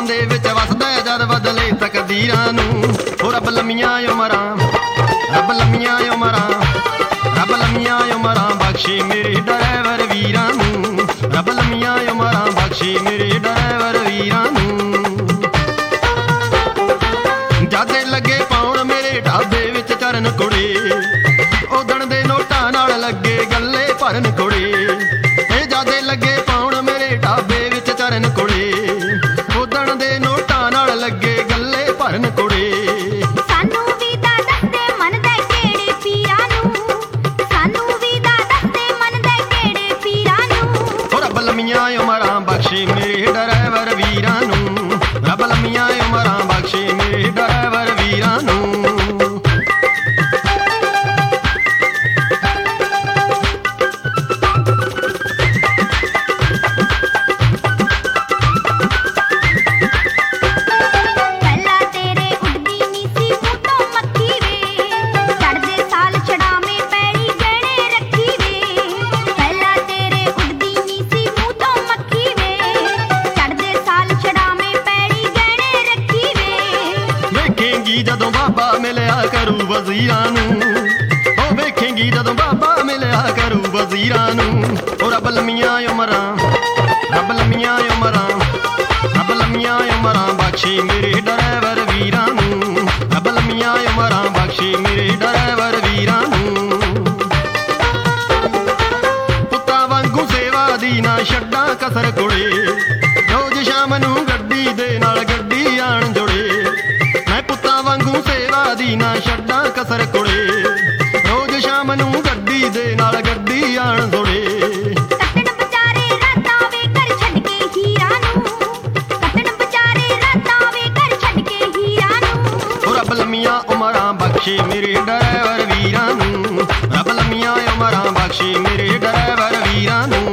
ਦੇ ਵਿੱਚ ਵਸਦਾ ਜਦ ਬਦਲੇ ਤਕਦੀਰਾਂ ਨੂੰ। ਹੋ ਰੱਬ ਲੰਮੀਆਂ ਉਮਰਾਂ, ਰੱਬ ਲੰਮੀਆਂ ਉਮਰਾਂ, ਰੱਬ ਲੰਮੀਆਂ ਉਮਰਾਂ ਬਖਸ਼ੇ ਮੇਰੇ ਡਰਾਈਵਰ ਵੀਰਾਂ ਨੂੰ। ਰੱਬ ਲੰਮੀਆਂ ਉਮਰਾਂ ਬਖਸ਼ੇ ਮੇਰੇ ਡਰਾਈਵਰ ਵੀਰਾਂ ਨੂੰ। ਜਾਦੇ ਲੱਗੇ ਪਾਉਣ ਮੇਰੇ ਢਾਬੇ ਵਿੱਚ ਚਰਨ ਕੁੜੇ, ਉਦਣ ਦੇ ਨੋਟਾਂ ਨਾਲ ਲੱਗੇ ਗੱਲੇ ਭਰਨ ਕੁੜੇ। ਇਹ ਜਾਦੇ ਲੱਗੇ ਪਾਉਣ ਮੇਰੇ ਢਾਬੇ ਵਿੱਚ ਚਰਨ ਕੁੜੇ, ਉਦਣ ਦੇ ਨੋਟਾਂ ਨਾਲ ਲੱਗੇ ਗੱਲੇ ਭਰਨ ਕੁੜੇ। ਸਾਨੂੰ ਵੀ ਤਾਂ ਦੱਸਦੇ ਮਨ ਦੇ ਕਿਹੜੇ ਪੀਰਾਂ ਨੂੰ, ਸਾਨੂੰ ਵੀ ਤਾਂ ਦੱਸਦੇ ਮਨ ਦੇ ਕਿਹੜੇ ਪੀਰਾਂ ਨੂੰ। ਹੋ ਰੱਬ ਲੰਮੀਆਂ ਉਮਰਾਂ ਬਖਸ਼ੇ ਮੇਰੇ ਡਰਾਈਵਰ ਵੀਰਾਂ ਨੂੰ। ਰੱਬ ਲੰਮੀਆਂ ਉਮਰਾਂ ਬਖਸ਼ੇ ਮੇਰੇ ਡਰਾਈਵਰ ਵੀਰਾਂ ਨੂੰ। ਪਹਿਲਾਂ ਤੇਰੇ ਉੱਡਦੀ ਨੀ ਸੀ ਮੂੰਹ ਤੋਂ ਮੱਖੀ ਵੇ, ਚੜ੍ਹਦੇ ਸਾਲ ਛੜਾਵੇਂ ਪੈੜੀ ਗਹਿਣੇ ਰੱਖੀ ਵੇ। ਪਹਿਲਾਂ ਤੇਰੇ ਉੱਡਦੀ ਨੀ ਸੀ ਮੂੰਹ ਤੋਂ ਮੱਖੀ ਵੇ, ਚੜ੍ਹਦੇ ਸਾਲ ਛੜਾਵੇਂ ਪੈੜੀ ਗਹਿਣੇ ਰੱਖੀ ਵੇ। ਵੇਖੇਂਗੀ ਜਦੋਂ ਬਾਬਾ ਮਿਲਿਆ ਕਰੂ ਵਜ਼ੀਰਾਂ ਨੂੰ, ਉਹ ਵੇਖੇਂਗੀ ਜਦੋਂ ਬਾਬਾ ਮਿਲਿਆ ਕਰੂ ਵਜ਼ੀਰਾਂ ਨੂੰ। ਉਹ ਰੱਬ ਲੰਮੀਆਂ ਉਮਰਾਂ, ਰੱਬ ਲੰਮੀਆਂ ਉਮਰਾਂ, ਰੱਬ ਲੰਮੀਆਂ ਉਮਰਾਂ ਬਖਸ਼ੇ ਮੇਰੇ ਡਰਾਈਵਰ ਵੀਰਾਂ ਨੂੰ। ਰੱਬ ਲੰਮੀਆਂ ਉਮਰਾਂ ਬਖਸ਼ੇ ਮੇਰੇ ਡਰਾਈਵਰ ਵੀਰਾਂ ਨੂੰ। ਪੁੱਤਾਂ ਵਾਂਗੂ ਸੇਵਾ ਦੀ ਨਾ ਛੱਡਾਂ ਕਸਰ ਕੁੜੇ, ਰੋਜ਼ ਸ਼ਾਮ ਨੂੰ ਗੱਡੀ ਦੇ ਨਾਲ ਗੱਡੀ ਆਣ ਜੁੜੇ। ਮੈਂ ਪੁੱਤਾਂ ਵਾਂਗੂ ਸੇਵਾ ਦੀ ਨਾ ਛੱਡਾਂ ਕਸਰ ਕੁੜੇ, ਰੋਜ਼ ਸ਼ਾਮ ਨੂੰ ਗੱਡੀ ਦੇ ਨਾਲ ਗੱਡੀ ਆਣ ਜੁੜੇ। ਕੱਟਣ ਵਿਚਾਰੇ ਰਾਤਾਂ ਵੇ ਘਰ ਛੱਡ ਕੇ ਹੀਰਾਂ ਨੂੰ, ਕੱਟਣ ਵਿਚਾਰੇ ਰਾਤਾਂ ਵੇ ਘਰ ਛੱਡ ਕੇ ਹੀਰਾਂ ਨੂੰ। ਉਹ ਰੱਬ ਲੰਮੀਆਂ ਉਮਰਾਂ ਬਖਸ਼ੇ ਮੇਰੇ ਡਰਾਈਵਰ ਵੀਰਾਂ ਨੂੰ। ਰੱਬ ਲੰਮੀਆਂ ਉਮਰਾਂ ਬਖਸ਼ੇ ਮੇਰੇ ਡਰਾਈਵਰ ਵੀਰਾਂ ਨੂੰ।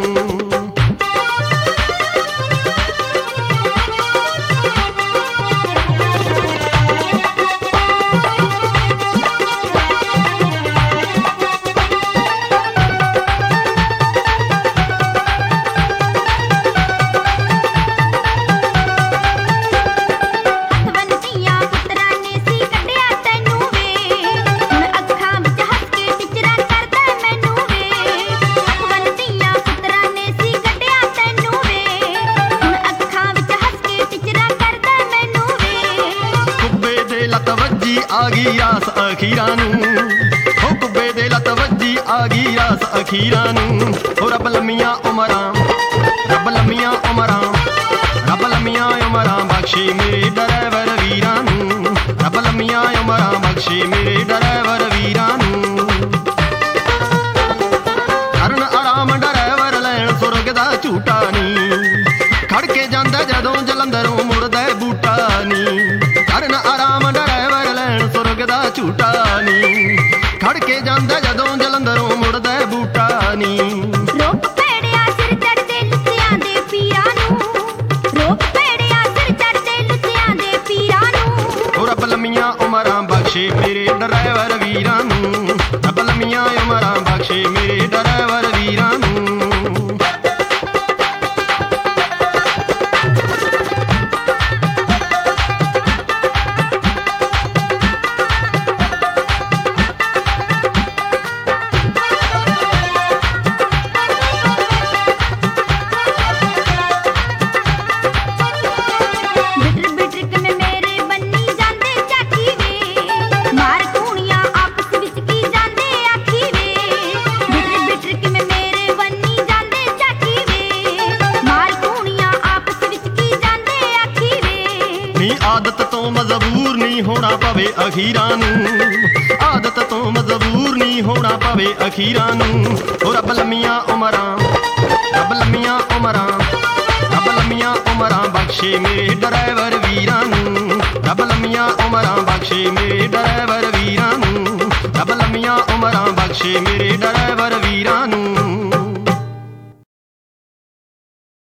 ਹੱਥਵੰਤੀਆਂ ਪੁੱਤਰਾਂ ਨੇ ਸੀ ਕੱਢਿਆ ਤੈਨੂੰ ਵੇ, ਹੁਣ ਅੱਖਾਂ ਵਿੱਚ ਹੱਸ ਕੇ ਟਿਚਰਾਂ ਕਰਦਾ ਮੈਨੂੰ ਵੇ। ਹੱਥਵੰਤੀਆਂ ਪੁੱਤਰਾਂ ਨੇ ਸੀ ਕੱਢਿਆ ਤੈਨੂੰ ਵੇ, ਹੁਣ ਅੱਖਾਂ ਵਿੱਚ ਹੱਸ ਕੇ ਟਿਚਰਾਂ ਕਰਦਾ ਮੈਨੂੰ ਵੇ। ਕੁੱਬੇ ਦੇ ਲੱਤ ਵੱਜੀ ਆ ਗਈ ਆਸ ਅਖੀਰਾਂ ਨੂੰ, ਹੋ ਕੁੱਬੇ ਦੇ ਲੱਤ ਵੱਜੀ ਆ ਗਈ ਆਸ ਅਖੀਰਾਂ ਨੂੰ। ਹੋ ਰੱਬ ਲੰਮੀਆਂ ਉਮਰਾਂ, ਰੱਬ ਲੰਮੀਆਂ ਉਮਰਾਂ, ਰੱਬ ਲੰਮੀਆਂ ਉਮਰਾਂ ਬਖਸ਼ੇ ਮੇਰੇ ਡਰਾਈਵਰ ਵੀਰਾਂ ਨੂੰ। ਰੱਬ ਲੰਮੀਆਂ ਉਮਰਾਂ ਬਖਸ਼ੇ ਮੇਰੇ ਡਰਾਈਵਰ ਵੀਰਾਂ ਨੂੰ। ਕਰਨ ਆਰਾਮ ਡਰਾਈਵਰ ਲੈਣ ਸੁਰਗ ਦਾ ਝੂਟਾ ਨੀ, ਖੜ ਕੇ ਜਾਂਦਾ ਜਦੋਂ ਜਲੰਧਰੋਂ ਮੁੜਦਾ ਬੂਟਾ ਨੀ। ਕਰਨ ਆਰਾਮ ਡਰਾਈਵਰ ਲੈਣ ਸੁਰਗ ਦਾ ਝੂਟਾ ਨੀ, ਖੜ ਕੇ ਜਾਂਦਾ ਜਦੋਂ ਜਲੰਧਰੋਂ ਮੁੜਦਾ ਬੂਟਾ ਨੀ। ਰੋਕ ਪੈੜਿਆ ਸਿਰ ਚੜ੍ਹਦੇ ਲੁੱਟਿਆਂ ਦੇ ਪੀਰਾਂ ਨੂੰ, ਰੋਕ ਪੈੜਿਆ ਸਿਰ ਚੜ੍ਹਦੇ ਲੁੱਟਿਆਂ ਦੇ ਪੀਰਾਂ ਨੂੰ। ਉਹ ਰੱਬ ਲੰਮੀਆਂ ਉਮਰਾਂ ਬਖਸ਼ੇ ਮੇਰੇ ਡਰਾਈਵਰ ਵੀਰਾਂ ਨੂੰ। ਰੱਬ ਲੰਮੀਆਂ ਉਮਰਾਂ ਬਖਸ਼ੇ ਮੇਰੇ ਡਰਾਈਵਰ ਵੀਰਾਂ ਨੂੰ। ਬਿਟਰ ਬਿਟਰ ਕਿਵੇਂ ਮੇਰੇ ਬੰਨੀ ਜਾਂਦੇ ਝਾਕੀ ਵੇ, ਮਾਰ ਕੂਣੀਆਂ ਆਪਸ ਵਿੱਚ ਕੀ ਜਾਂਦੇ ਆਖੀ ਵੇ। ਬਿਟਰ ਬਿਟਰ ਕਿਵੇਂ ਮੇਰੇ ਬੰਨੀ ਜਾਂਦੇ ਝਾਕੀ ਵੇ, ਮਾਰ ਕੂਣੀਆਂ ਆਪਸ ਵਿੱਚ ਕੀ ਜਾਂਦੇ ਆਖੀ ਵੇ। ਨੀ ਆਦਤ ਤੋਂ ਮਜਬੂਰ ਨਹੀਂ ਹੋਣਾ ਪਵੇ ਅਖੀਰਾਂ ਨੂੰ, ਆਦਤ ਤੋਂ ਮਜਬੂਰ ਨਹੀਂ ਹੋਣਾ ਪਵੇ ਅਖੀਰਾਂ ਨੂੰ। ਉਹ ਰੱਬ ਲੰਮੀਆਂ ਉਮਰਾਂ, ਰੱਬ ਲੰਮੀਆਂ ਉਮਰਾਂ, ਰੱਬ ਲੰਮੀਆਂ ਉਮਰਾਂ ਬਖਸ਼ੇ ਮੇਰੇ ਡਰਾਈਵਰ ਵੀਰਾਂ ਨੂੰ। ਰੱਬ ਲੰਮੀਆਂ ਉਮਰਾਂ ਬਖਸ਼ੇ ਮੇਰੇ ਡਰਾਈਵਰ ਵੀਰਾਂ ਨੂੰ। ਰੱਬ ਲੰਮੀਆਂ ਉਮਰਾਂ ਬਖਸ਼ੇ ਮੇਰੇ ਡਰਾਈਵਰ ਵੀਰਾਂ ਨੂੰ।